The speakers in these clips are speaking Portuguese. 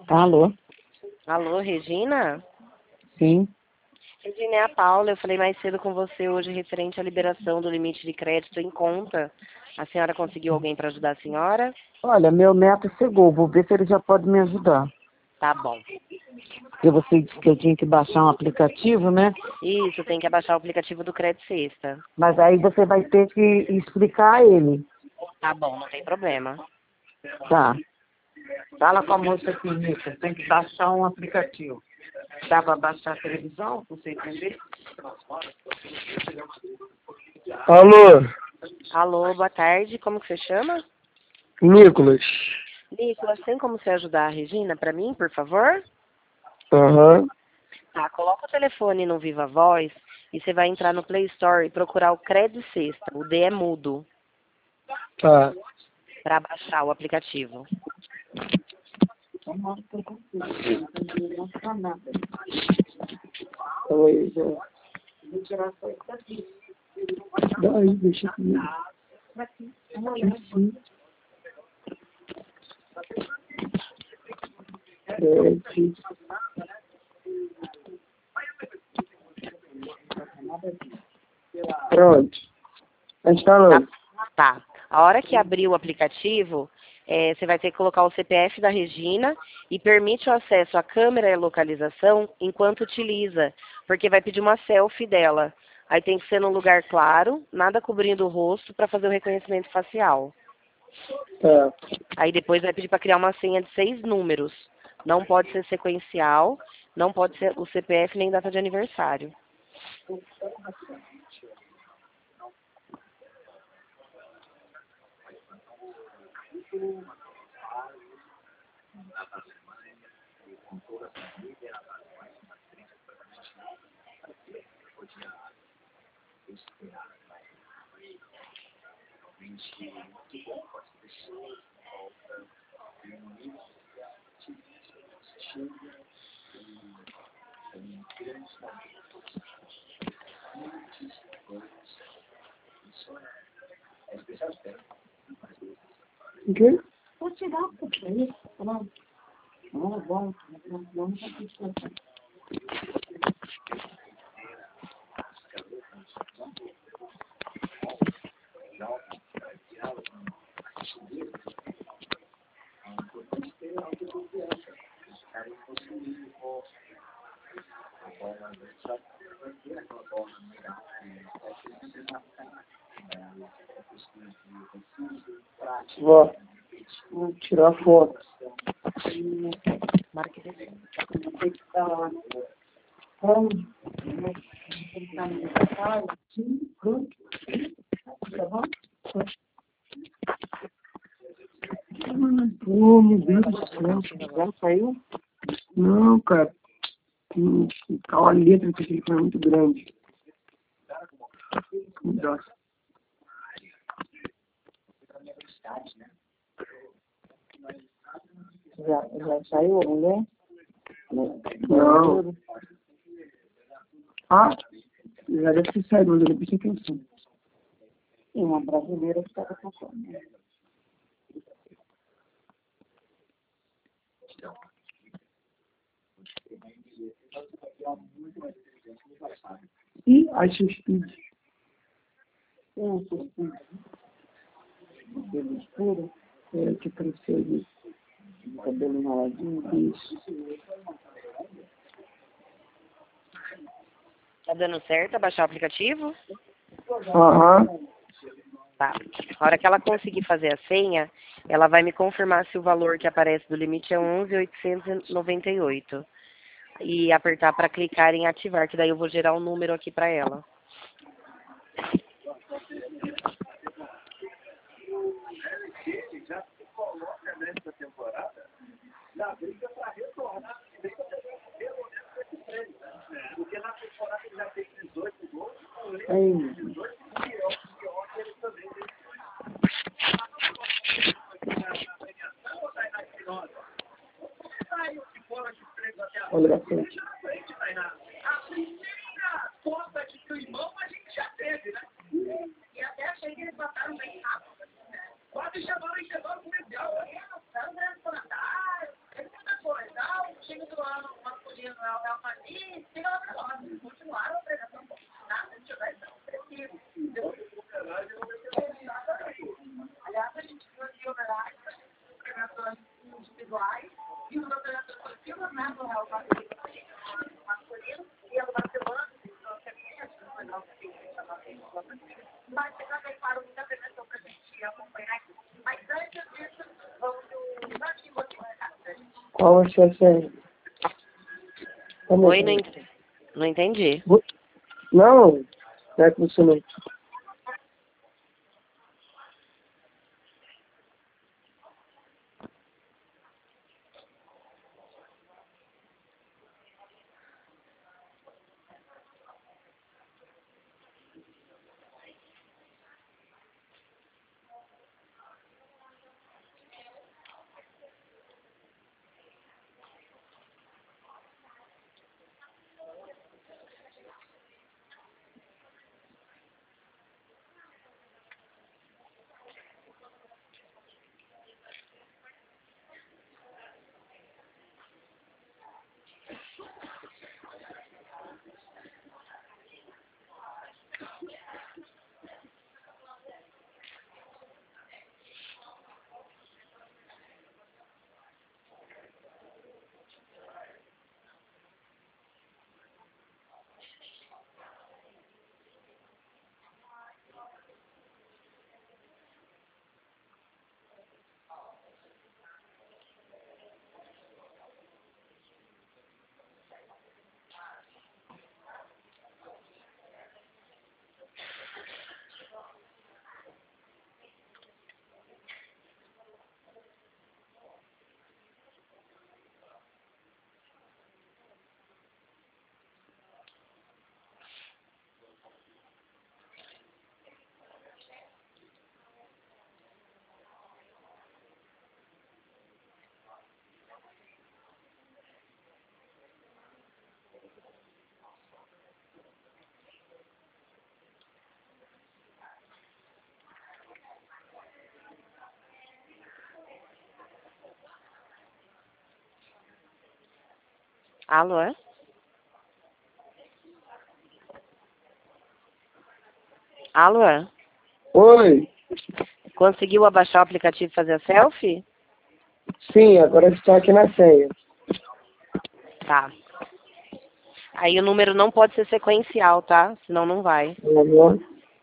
Alô? Alô, Regina? Sim. Regina, é a Paula. Eu falei mais cedo com você hoje referente à liberação do limite de crédito em conta. A senhora conseguiu alguém para ajudar a senhora? Olha, meu neto chegou. Vou ver se ele já pode me ajudar. Tá bom. Porque você disse que eu tinha que baixar um aplicativo, né? Isso, tem que abaixar o aplicativo do Crédito Sexta. Mas aí você vai ter que explicar a ele. Tá bom, não tem problema. Tá. Fala com a moça aqui, Nica. Tem que baixar um aplicativo. Dá para baixar a televisão, pra você entender? Alô, Alô, boa tarde. Como que você chama? Nicolas. Nicolas, tem como você ajudar a Regina para mim, por favor? Aham, Tá, coloca o telefone no Viva Voz e você vai entrar no Play Store e procurar o Crédito Sexta. O D é mudo, tá. para baixar o aplicativo. Oi, daí, deixa comigo. Assim. Crédito. Pronto. Tá instalando. Tá. A hora que abrir o aplicativo, você vai ter que colocar o CPF da Regina e permite o acesso à câmera e localização enquanto utiliza, porque vai pedir uma selfie dela. Aí tem que ser num lugar claro, nada cobrindo o rosto para fazer o reconhecimento facial. Tá. Aí depois vai pedir para criar uma senha de 6 números. Não pode ser sequencial, não pode ser o CPF nem data de aniversário. O quê? Vou tirar um pouquinho. Pronto. Vamos. Vou tirar foto. Marca desse. Oh, meu Deus do céu. Já saiu? Não, cara. A letra que aquele foi muito grande. Nossa. Já saiu, né? Não. Ah, já deve ter saído, mas eu não prestei atenção. Sim, uma brasileira que estava passando. E as suspeitas? Cabelo escuro, Que apareceu ali. cabelo enroladinho. Isso. Tá dando certo abaixar o aplicativo? Aham. Tá. A hora que ela conseguir fazer a senha, ela vai me confirmar se o valor que aparece do limite é 11.898. E apertar para clicar em ativar, que daí eu vou gerar um número aqui para ela. Aí, Olha pra frente. Qual vai ser a senha? Oi, não entendi. Não, não é que você não. Alô? Alô? Oi. Conseguiu abaixar o aplicativo e fazer a selfie? Sim, agora estou aqui na senha. Tá. Aí o número não pode ser sequencial, tá? Senão não vai. Uhum.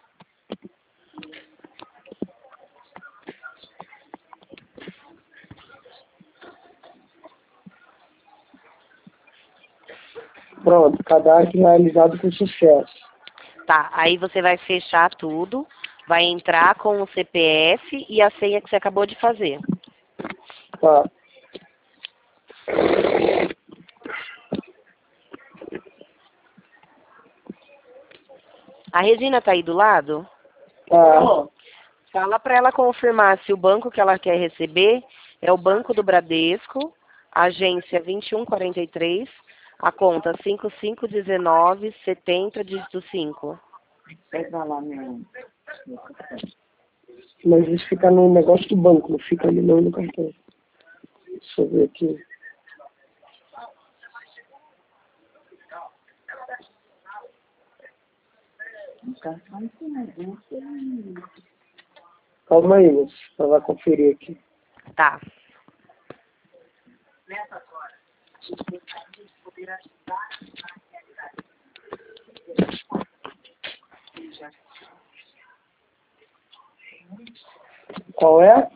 Pronto, cadastro realizado com sucesso. Tá, aí você vai fechar tudo, vai entrar com o CPF e a senha que você acabou de fazer. Tá. A Regina tá aí do lado? Tá. Fala para ela confirmar se o banco que ela quer receber é o Banco do Bradesco, agência 2143, a conta 551970, dígito 5. Pega lá meu. Mas isso fica no negócio do banco, não fica ali não no cartão. Deixa eu ver aqui. Calma aí, moço. Ela vai conferir aqui. Tá. Qual é?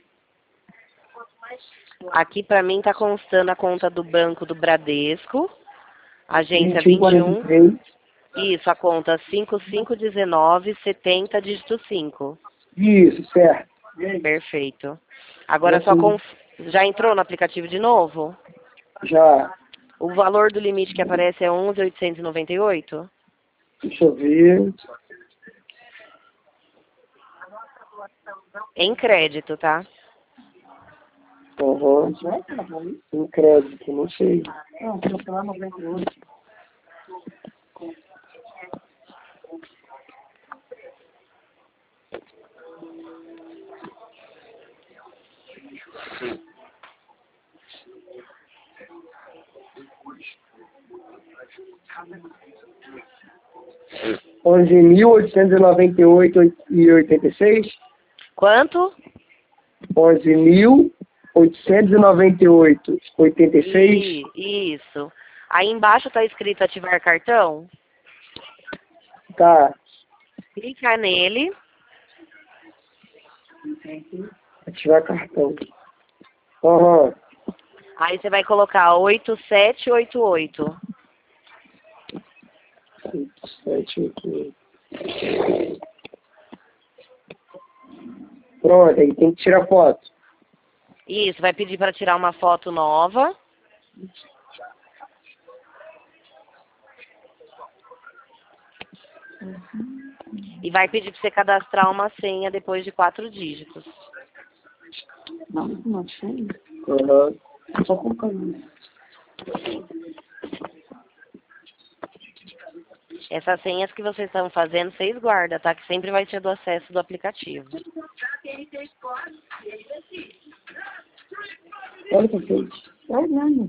Aqui para mim tá constando a conta do Banco do Bradesco, agência 21. 2143. Isso, a conta 551970, dígito 5. Isso, certo. Perfeito. Agora só já entrou no aplicativo de novo? Já. O valor do limite que aparece é 11.898? Deixa eu ver. Em crédito, tá? Uhum. Em crédito, não sei. Não, lá 98. 11.898,86. Quanto? 11.898,86. Isso. Aí embaixo tá escrito ativar cartão. Tá. Clica nele. Ativar cartão. Aham. Aí você vai colocar 8788. 7, 8. Pronto, aí tem que tirar foto. Isso, vai pedir para tirar uma foto nova. E vai pedir para você cadastrar uma senha depois de 4 dígitos. Não sei. Aham. Só com caminho. Essas senhas que vocês estão fazendo, vocês guardam, tá? Que sempre vai ter do acesso do aplicativo. Olha que fez. É mesmo.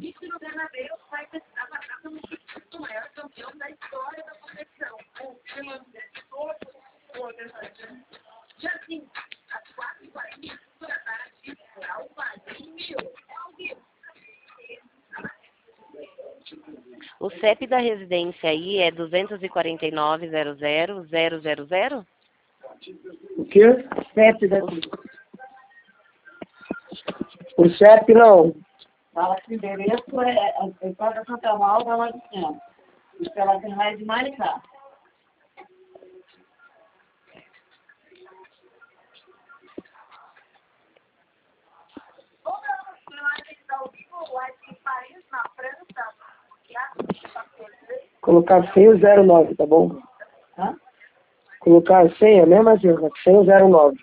O CEP da residência aí é 249.00.000? O quê? CEP daqui. O CEP não. Fala que o endereço é Casa Santa Laura, lá de cima. E ela tem lá de Maricá. Colocar a senha 09, tá bom? Hã? Colocar a senha, mesma coisa, senha 09.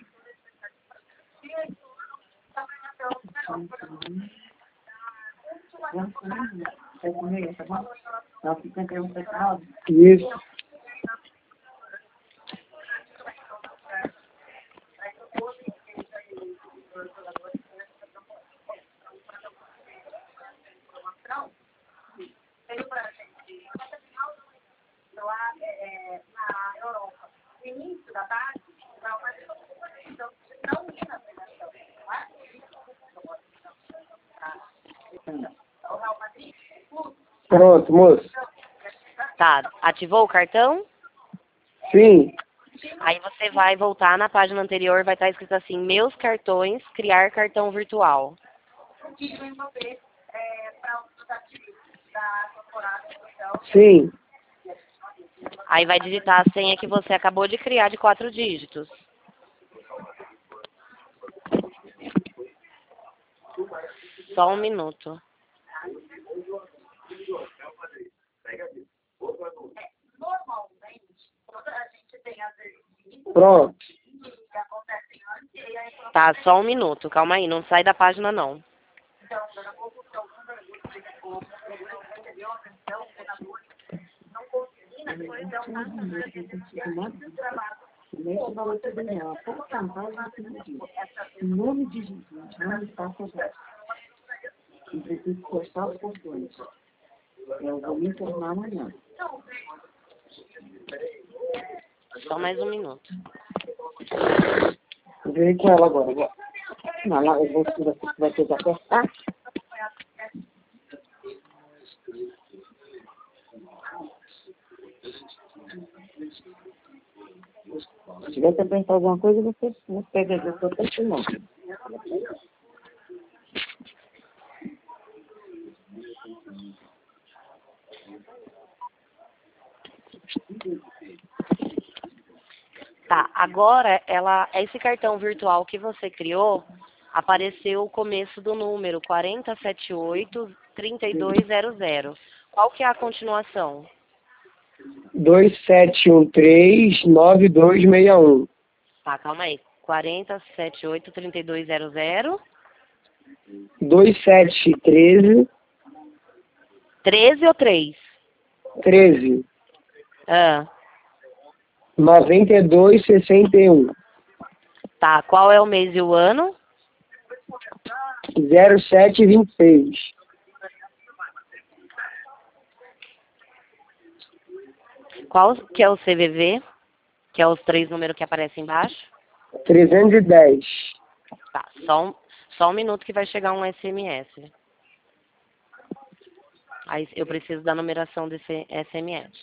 Tá bom? Não, fica entre um teclado. Isso. Pronto, moço. Tá, ativou o cartão? Sim. Aí você vai voltar na página anterior, vai estar escrito assim, meus cartões, criar cartão virtual. Sim. Aí vai digitar a senha que você acabou de criar de 4 dígitos. Só um minuto. Pronto. Tá, só um minuto, calma aí, não sai da página não. Em nome de Jesus, não está correto. Não preciso cortar os cartões. Eu vou me informar amanhã. Só mais um minuto. Vou ver com ela agora. Não, lá eu vou vai ter que apertar. Se tiver que apertar alguma coisa, você não pega, eu estou apertando. Tá, agora esse cartão virtual que você criou, apareceu o começo do número 4078-3200. Qual que é a continuação? 27139261. Tá, calma aí. 4078-3200. 2713 13 ou 3? 13 Ah, 9261 tá, qual é o mês e o ano? 0726. Qual que é o CVV? Que é os 3 números que aparecem embaixo? 310. Tá, só um minuto que vai chegar um SMS. Aí eu preciso da numeração desse SMS.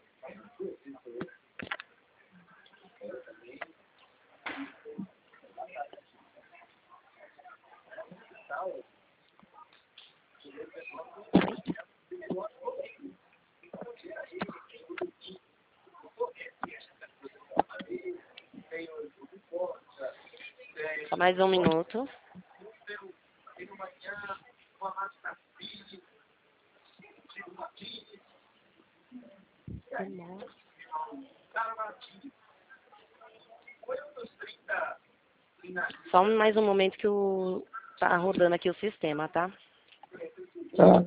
Só mais um minuto. Só mais um momento que tá rodando aqui o sistema, tá? Tá.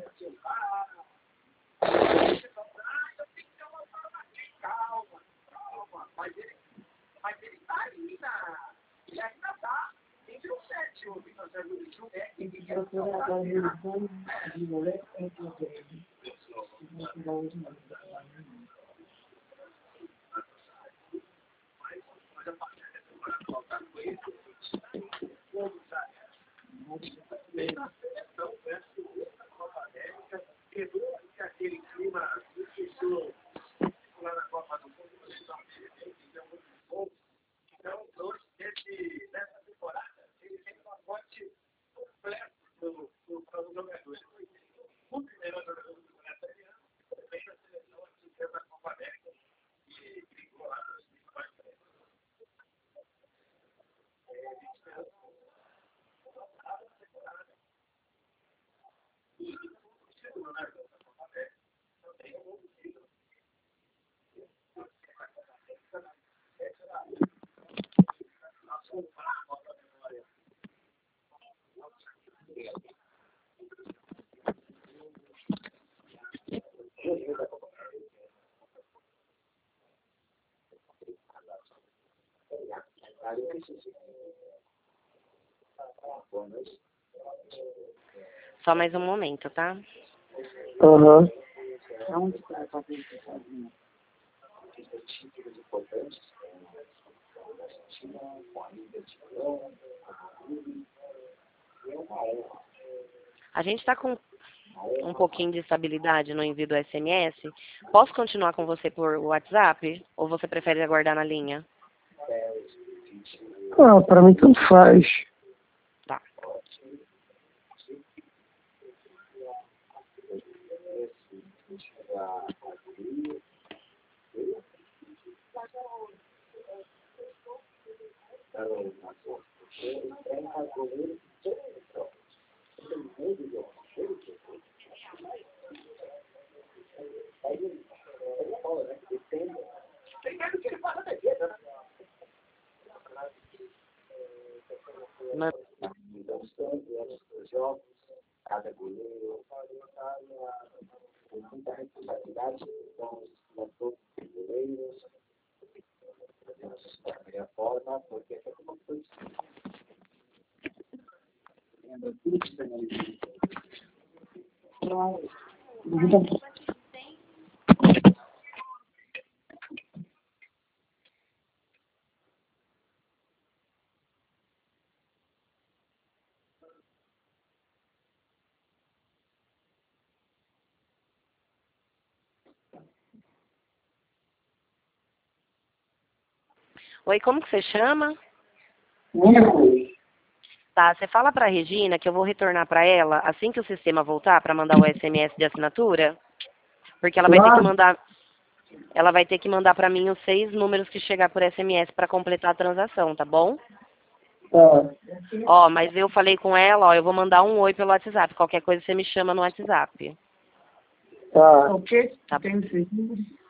Só mais um momento, tá? Aham. Aonde que vai fazer isso sozinho? A gente tá com um pouquinho de estabilidade no envio do SMS. Posso continuar com você por WhatsApp? Ou você prefere aguardar na linha? Ah, pra mim tanto faz. Tá. Ma- Oi, como que você chama? Tá, você fala pra Regina que eu vou retornar pra ela assim que o sistema voltar pra mandar o SMS de assinatura, porque ela vai ter que mandar, ela vai ter que mandar pra mim os 6 números que chegar por SMS pra completar a transação, tá bom? Tá. Ó, mas eu falei com ela, ó, eu vou mandar um oi pelo WhatsApp, qualquer coisa você me chama no WhatsApp. Tá. O quê? Tá. Tem esse número?